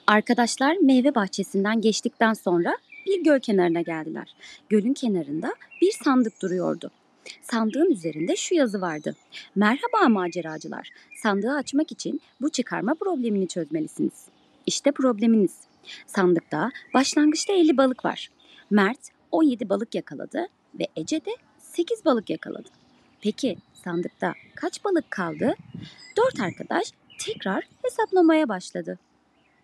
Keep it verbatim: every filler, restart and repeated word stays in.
Arkadaşlar meyve bahçesinden geçtikten sonra bir göl kenarına geldiler. Gölün kenarında bir sandık duruyordu. Sandığın üzerinde şu yazı vardı: Merhaba maceracılar. Sandığı açmak için bu çıkarma problemini çözmelisiniz. İşte probleminiz. Sandıkta başlangıçta elli balık var. Mert on yedi balık yakaladı ve Ece de sekiz balık yakaladı. Peki sandıkta kaç balık kaldı? Dört arkadaş tekrar hesaplamaya başladı.